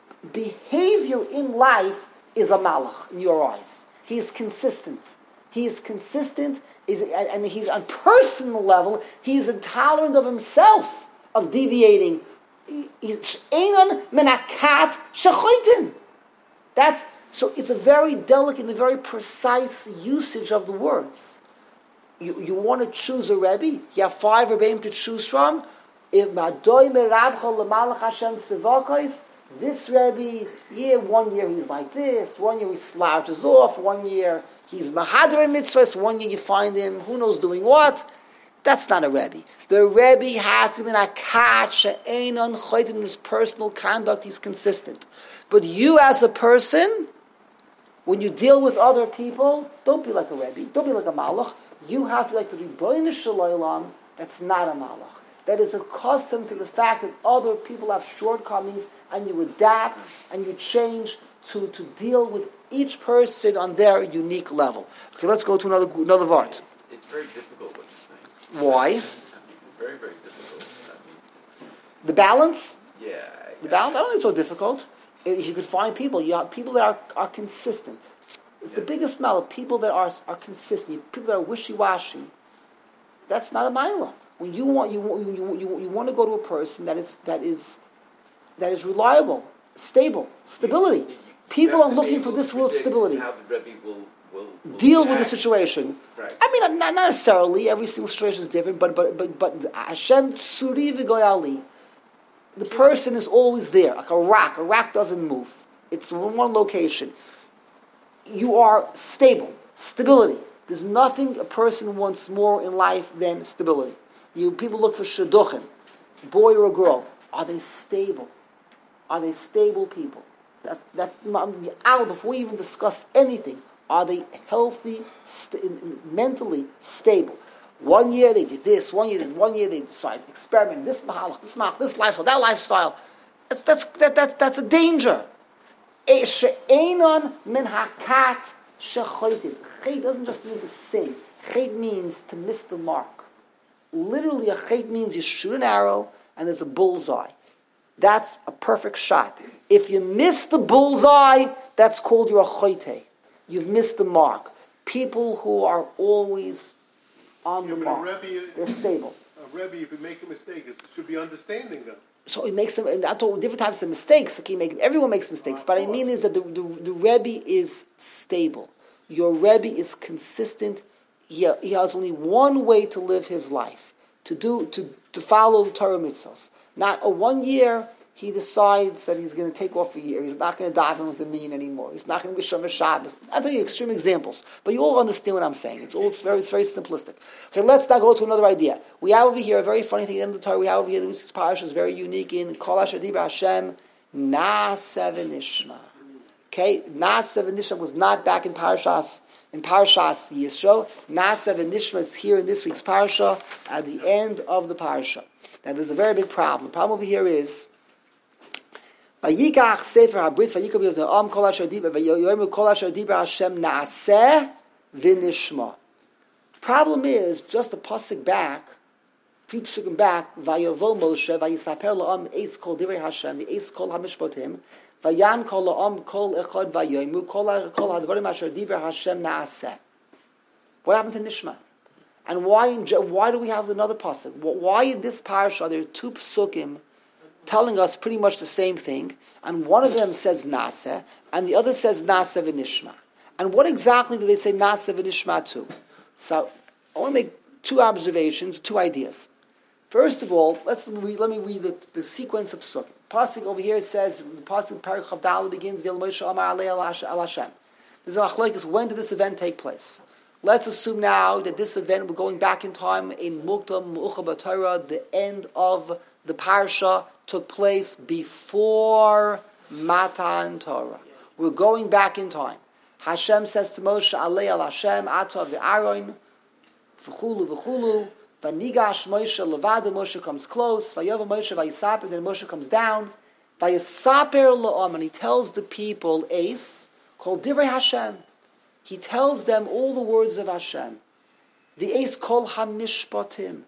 behavior in life is a malach in your eyes. He is consistent. He is consistent, is and he's on personal level. He is intolerant of himself of deviating. He's einon menakat shechoitin. That's so. It's a very delicate and a very precise usage of the words. You you want to choose a Rebbe? You have five Rebbeim to choose from. If Madoy Merabcha L'Malach Hashem Tzivakos, this Rebbe, yeah, one year he's like this, one year he slouches off, one year he's Mahadar in Mitzvahs, one year you find him, who knows doing what. That's not a Rebbe. The Rebbe has to be a kat she'einon choyt in his personal conduct, he's consistent. But you as a person, when you deal with other people, don't be like a Rebbe, don't be like a Malach. You have to be like the Rebbeinu Shel Olam, that's not a Malach. That is accustomed to the fact that other people have shortcomings, and you adapt and you change to, to deal with each person on their unique level. Okay, let's go to another another vart. It's very difficult what you're saying. Why? I mean, very, very difficult. I mean, the balance? Yeah. The balance? I don't think it's so difficult. If you could find people, you have people that are, are consistent. It's yeah. the biggest smell of people that are are consistent, people that are wishy-washy. That's not a milah. When you want you want you, you, you want to go to a person that is that is that is reliable, stable, stability. You, you, People are looking for this world stability. How the Rebbe will, will, will deal react. with the situation. Right. I mean, not, not necessarily. Every single situation is different. But but but but Hashem Tzuri v'Goyali, the person is always there, like a rock. A rock doesn't move. It's in one location. You are stable, stability. There's nothing a person wants more in life than stability. You people look for shidduchim, boy or a girl. Are they stable? Are they stable people? That's that's out before we even discuss anything. Are they healthy, st- mentally stable? One year they did this. One year, one year they decided experiment this mahalach, this mahalach, this lifestyle, that lifestyle. That's that's that, that that's a danger. She'enon min hakat shechoitiv. Chet doesn't just mean to sin. Chet means to miss the mark. Literally, a chet means you shoot an arrow and there's a bullseye. That's a perfect shot. If you miss the bullseye, that's called you're a choite. You've missed the mark. People who are always on yeah, the mark, Rebbe, they're stable. A Rebbe, if you make a mistake, it should be understanding them. So it makes them, and that's all different types of mistakes. Okay, make, everyone makes mistakes. But I mean is that the, the, the Rebbe is stable. Your Rebbe is consistent. He, he has only one way to live his life, to do to, to follow the Torah mitzvahs. Not a one year he decides that he's going to take off a year. He's not going to daven with a minyan anymore. He's not going to be Shomer Shabbos. I'm taking extreme examples, but you all understand what I'm saying. It's all it's very it's very simplistic. Okay, let's now go to another idea. We have over here a very funny thing at the end of the Torah. We have over here the Lucis Parasha is very unique in Kol Asher Dibra Hashem Na'aseh V'Nishma. Okay, Na'aseh V'Nishma was not back in Parashas in Parashas Yisro. Na'aseh V'Nishma is here in this week's Parasha at the end of the Parasha. Now there's a very big problem. The problem over here is Vayikach Sefer HaBris Vayikach Yosne'am Kol Asher Dibra Vayoyemu Kol Asher Dibra Hashem Na'aseh V'Nishma. Problem is just a pasuk back, three pasukim back. Vayovo Moshe Vayisaper La'am Eis Kol Divrei Hashem Eis Kol HaMishpotim Vayan Kol La'am Kol Echad Vayoyemu Kol Kol HaDvarim Asher Dibra Hashem Na'aseh. What happened to Nishma? And why why do we have another pasuk? Why in this parasha there are two pasukim telling us pretty much the same thing, and one of them says Na'aseh, and the other says Na'aseh V'Nishma. And what exactly do they say Na'aseh V'Nishma to? So I want to make two observations, two ideas. First of all, let's read, let me read the, the sequence of pasukim. Pasuk over here says the pasuk Parak Chavdal begins V'El Moshe Amar Alei Al Hashem. There's a machlokes. When did this event take place? Let's assume now that this event, we're going back in time in Muktam Mu'ucha B'Torah, the end of the parsha took place before Matan Torah. We're going back in time. Hashem says to Moshe, Alei al Hashem, Ata v'Aaron, v'chulu v'chulu, v'nigash Moshe levada, Moshe comes close, v'yova Moshe v'yisaper, and then Moshe comes down, v'yisaper la'am, and he tells the people, Ace, called Divrei Hashem. He tells them all the words of Hashem. The Ace kol hamishpatim.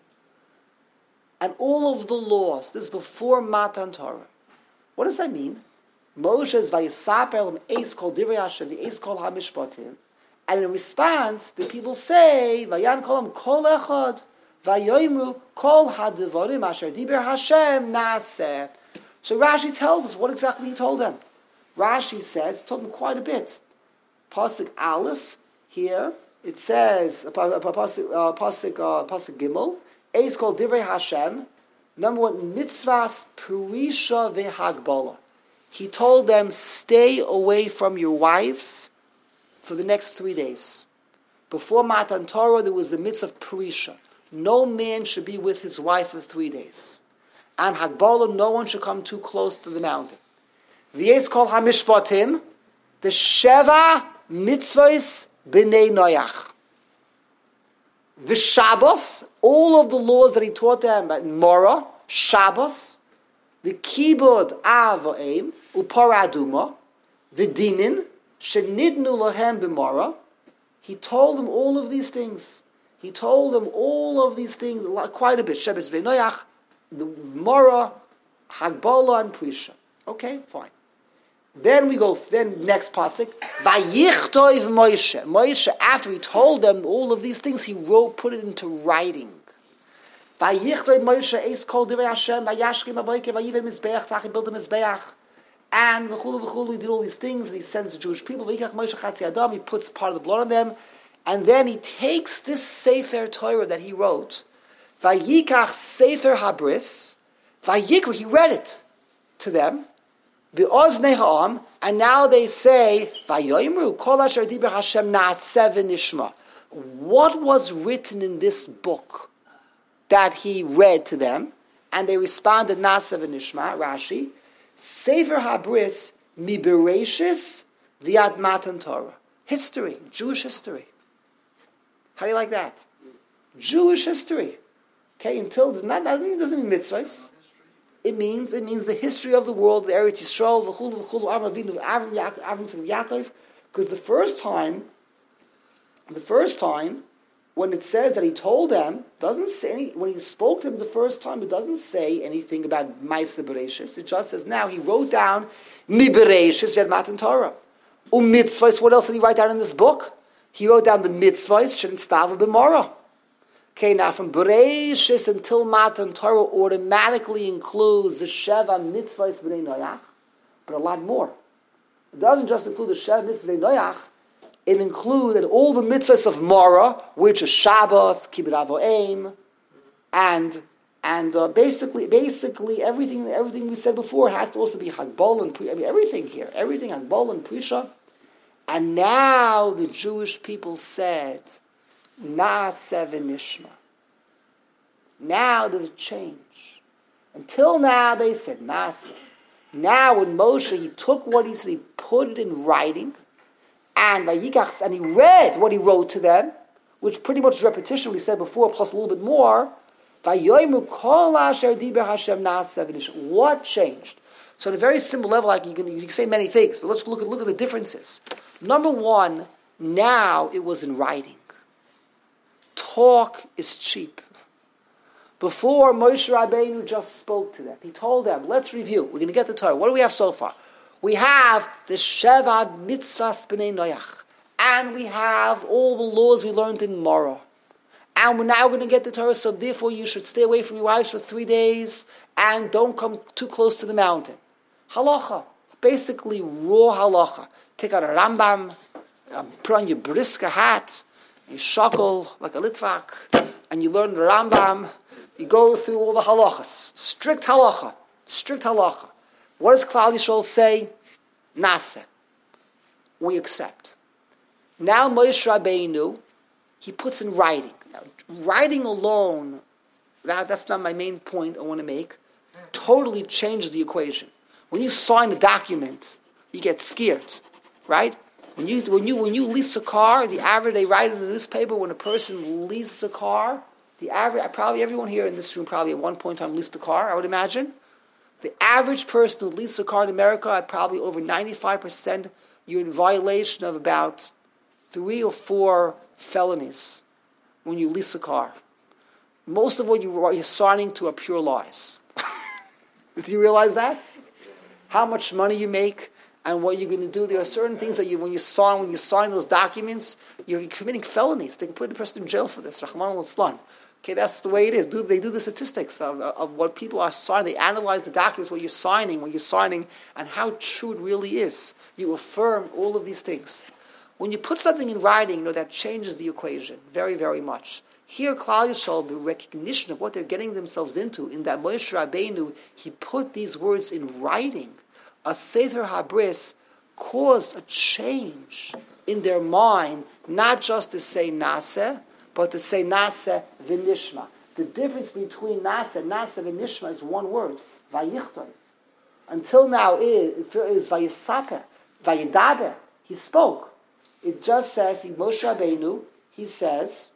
And all of the laws. This is before Matan Torah. What does that mean? Moshe's vayisaper l'am Ace kol Divrei Hashem, the Ace kol hamishpatim. And in response, the people say, Vayan kolam kol echad, vayoimru kol hadivarim asher diber Hashem naaseh. So Rashi tells us what exactly he told them. Rashi says, he told them quite a bit. Pasuk Aleph, here, it says, uh, Pasuk, uh, Pasuk, uh, Pasuk Gimel, Ace called Divrei Hashem, number one, mitzvahs purisha v'hagbala. He told them, stay away from your wives for the next three days. Before Matan Torah, there was the mitzvah of purisha. No man should be with his wife for three days. And hagbala, no one should come too close to the mountain. The Ace called Hamishpatim, the Sheva mitzvahs b'nei Noach. The Shabbos, all of the laws that he taught them about Mora, Shabbos, the Kibud Avoim, Upara Aduma, the Dinin, Shenidnu Lohem b'Mora. He told them all of these things. He told them all of these things, quite a bit. Shabbos b'nei Noach, the Mora, Hagbala, and Prisha. Okay, fine. Then we go, then next pasuk, Vayichtoiv Moshe. Moshe, after he told them all of these things, he wrote, put it into writing. Vayichtoiv Moshe, Eis kol Divrei Hashem, Vayashkim Abayke, Vayivei Mizbeach, Tach, he built a Mizbeach, and V'chulu V'chulu, he did all these things, and he sends the Jewish people, Vayikach Moshe Chatzi Adam, he puts part of the blood on them, and then he takes this Sefer Torah that he wrote, Vayikach Sefer Habris, Vayikru, he read it to them, and now they say, what was written in this book that he read to them? And they responded, Naaseh v'nishma, Rashi, Sefer Habris mi Bereshis v'ad Matan Torah. History, Jewish history. How do you like that? Jewish history. Okay, until, that doesn't mean mitzvahs. It means it means the history of the world, the Eretz Yisrael, v'chulu v'chulu, Avram Avinu, Avram Yaakov, Avram Yaakov. Because the first time, the first time, when it says that he told them, doesn't say any, when he spoke to them the first time, it doesn't say anything about Ma'aseh Bereshis. It just says now he wrote down Mi Bereshis Yad Matan Torah. Um mitzvahs. What else did he write down in this book? He wrote down the mitzvahs shouldn't stava b'mara. Okay, now from Bereshis until Matan Torah automatically includes the Sheva Mitzvahs B'nei Noach, but a lot more. It doesn't just include the Sheva Mitzvahs B'nei Noach, it included all the mitzvahs of Mara, which is Shabbos, Kibbud Avoim, and and uh, basically basically everything everything we said before has to also be Hagbol and Pri, I mean everything here, everything Hagbol and Prisha. And now the Jewish people said, Naaseh v'nishma. Now there's a change. Until now they said Naaseh. Now when Moshe, he took what he said, he put it in writing, and Vayikach, and he read what he wrote to them, which pretty much is repetition we said before, plus a little bit more. Vayoymu kol asher diber Hashem Naaseh v'nishma. What changed? So on a very simple level, like you can, you can say many things, but let's look at look at the differences. Number one, now it was in writing. Talk is cheap. Before, Moshe Rabbeinu just spoke to them. He told them, let's review. We're going to get the Torah. What do we have so far? We have the Sheva Mitzvahs B'nei Noach. And we have all the laws we learned in Morah. And we're now going to get the Torah, so therefore you should stay away from your wives for three days and don't come too close to the mountain. Halacha. Basically, raw halacha. Take out a Rambam, put on your briska hat, you shackle like a Litvak, and you learn the Rambam. You go through all the halachas. Strict halacha. Strict halacha. What does Klal Yisrael say? Naaseh. We accept. Now Moshe Rabbeinu, he puts in writing. Now, writing alone, that, that's not my main point I want to make, totally changes the equation. When you sign a document, you get scared, right? When you when you when you lease a car, the average they write in the newspaper when a person leases a car, the average probably everyone here in this room probably at one point in time leased a car, I would imagine. The average person who leases a car in America, probably over ninety-five percent, you're in violation of about three or four felonies when you lease a car. Most of what you are you're signing to are pure lies. Do you realize that? How much money you make and what you're going to do. There are certain things that you, when you sign, when you sign those documents, you're committing felonies. They can put the person in jail for this. Rahman al-Islam. Okay, that's the way it is. Do, they do the statistics of, of what people are signing. They analyze the documents, what you're signing, what you're signing, and how true it really is. You affirm all of these things. When you put something in writing, you know, that changes the equation very, very much. Here, Klal Yisrael, the recognition of what they're getting themselves into, in that Moshe Rabbeinu, he put these words in writing. A Sefer HaBris caused a change in their mind, not just to say Naseh, but to say Naseh v'nishma. The difference between Naseh, Naseh v'nishma is one word, Vayichtoi. Until now is, is Vayisaper, Vayidaber. He spoke. It just says, Moshe Rabbeinu, he says,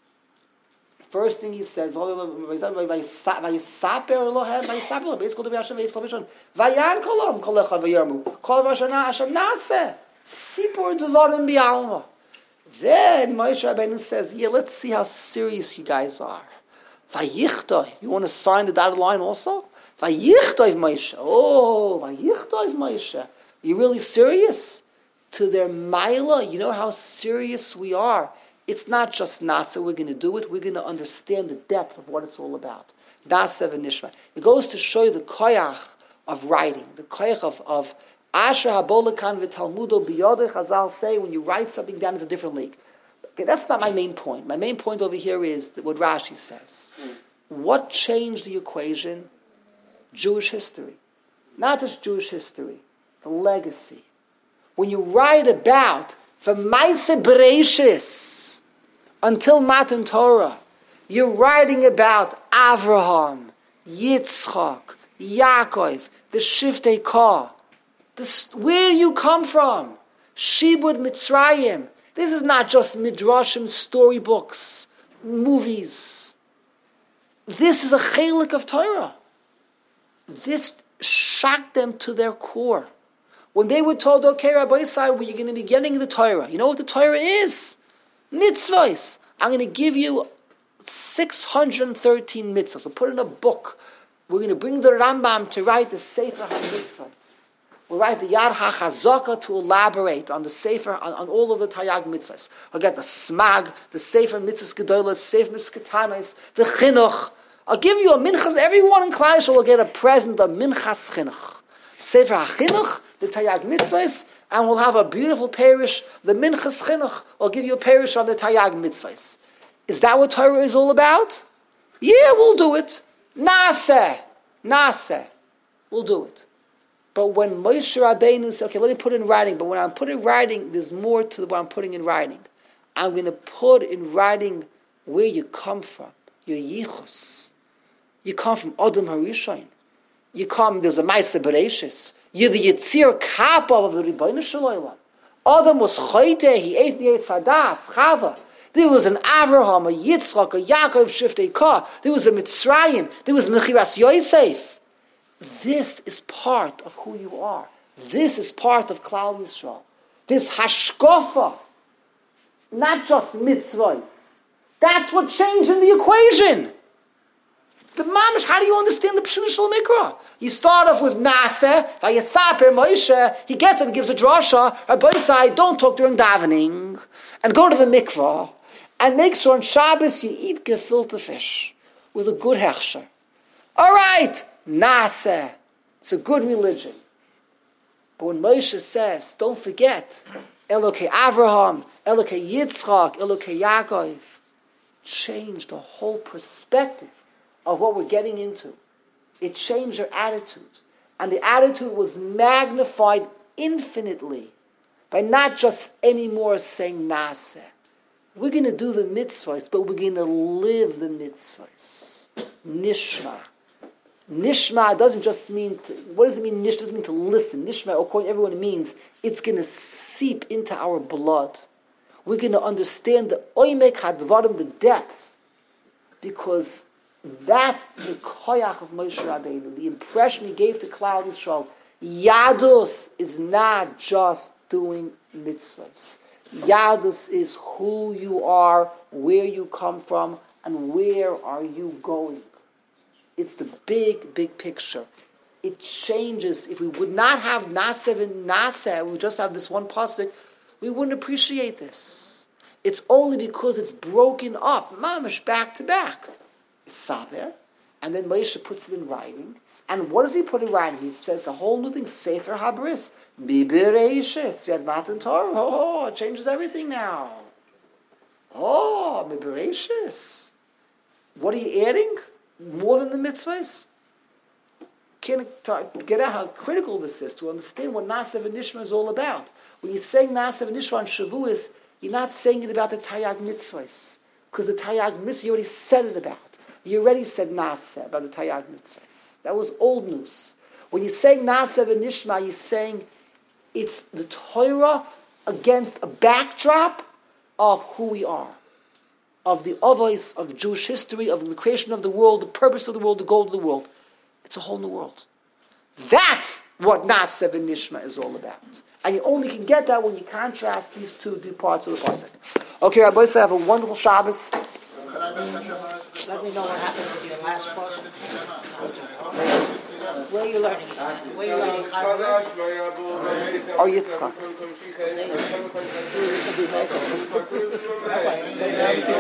first thing he says, Vayisaper Elohem, Vayisaper Elohem, Vayisaper Elohem, Vayan kolom kolecha v'yarmu, kol v'ashana Hashem Naseh, Sipur Devarim B'alma. Then Moshe Rabbeinu says, yeah, let's see how serious you guys are. Vayichtoi. You want to sign the dotted line also? Vayichtoi Moshe. Oh, Vayichtoi Moshe. You really serious? To their Maila, you know how serious we are. It's not just Nasa, we're going to do it. We're going to understand the depth of what it's all about. Nasa v'nishma. It goes to show you the koyach of writing, the koyach of, of Asher habolakan v'talmudo biyodeh. Chazal say when you write something down, it's a different league. Okay, that's not my main point. My main point over here is what Rashi says. Mm. What changed the equation? Jewish history. Not just Jewish history, the legacy. When you write about from Maaseh Bereishis until Matan Torah, you're writing about Avraham, Yitzchak, Yaakov, the Shiftei Kah. This, where do you come from? Shibud Mitzrayim. This is not just midrashim, storybooks, movies. This is a chelik of Torah. This shocked them to their core. When they were told, okay, Rabbi Yisai, well, you're going to be getting the Torah. You know what the Torah is? Mitzvahs. I'm going to give you six hundred thirteen mitzvahs. We'll put in a book. We're going to bring the Rambam to write the Sefer HaMitzvahs. We'll write the Yad HaChazaka to elaborate on the Sefer, on, on all of the Taryag Mitzvahs. I'll get the Smag, the Sefer Mitzvahs Gedolas, Sefer Mitzvahs Ketanis, the Chinuch. I'll give you a Minchas. Everyone in Klal Yisrael will get a present of Minchas Chinuch. Sefer HaChinuch, the Taryag Mitzvahs, and we'll have a beautiful parish, the Minchas Chinuch. I'll give you a parish on the Taryag Mitzvahs. Is that what Torah is all about? Yeah, we'll do it. Naseh. Naseh. We'll do it. But when Moshe Rabbeinu said, okay, let me put it in writing, but when I'm putting in writing, there's more to what I'm putting in writing. I'm going to put in writing where you come from, your yichus. You come from Adam Harishon. You come, there's a Maaseh Bereishis. You're the Yitzir Kappa of the Rebbeinu Shalom. Adam was Choyte, he ate the Eitz Hadas, Chava. There was an Avraham, a Yitzchak, a Yaakov, Shiftei Kah. There was a Mitzrayim. There was Mechiras Yosef. This is part of who you are. This is part of Klal Yisrael. This hashkofa, not just mitzvahs. That's what changed in the equation. The mamish, how do you understand the Pshuno Shel Mikra? You start off with Naseh, Vayisaper Moshe. He gets it and gives a drasha. Rabbi Yisai, don't talk during davening, and go to the mikvah, and make sure on Shabbos you eat gefilte fish with a good hechsher. All right. Naseh. It's a good religion. But when Moshe says, don't forget, Elokei Avraham, Elokei Yitzchak, Elokei Yaakov, changed the whole perspective of what we're getting into. It changed your attitude. And the attitude was magnified infinitely by not just anymore saying Naseh. We're going to do the mitzvahs, but we're going to live the mitzvahs. Nishma. Nishma doesn't just mean, to, what does it mean, nish doesn't mean to listen. Nishma, according to everyone, it means it's going to seep into our blood. We're going to understand the oimek hadvarim, the depth, because that's the koyach of Moshe Rabbeinu, the impression he gave to Klal Yisrael. Yadus is not just doing mitzvahs. Yadus is who you are, where you come from, and where are you going. It's the big, big picture. It changes. If we would not have Nasev and Naseh, we would just have this one pasuk, we wouldn't appreciate this. It's only because it's broken up, mamash, back to back. It's Saber, and then Moshe puts it in writing. And what does he put in writing? He says a whole new thing, Sefer HaBris, Mibereishis, we had Matan Torah. Oh, it changes everything now. Oh, Mibereishis. What are you adding? More than the mitzvahs? Can't get out how critical this is to understand what Nasev and Nishma is all about. When you're saying Nasev and Nishma on Shavuos, you're not saying it about the Taryag mitzvahs, because the Taryag mitzvahs you already said it about. You already said Nasev about the Taryag mitzvahs. That was old news. When you're saying Nasev and Nishma, you're saying it's the Torah against a backdrop of who we are, of the avos of Jewish history, of the creation of the world, the purpose of the world, the goal of the world. It's a whole new world. That's what Nasev and Nishma is all about. And you only can get that when you contrast these two parts of the pasuk. Okay, Rabbi, so have a wonderful Shabbos. Let me know what happened with your last course. Where are you learning? Where are you learning? Or Yitzchak.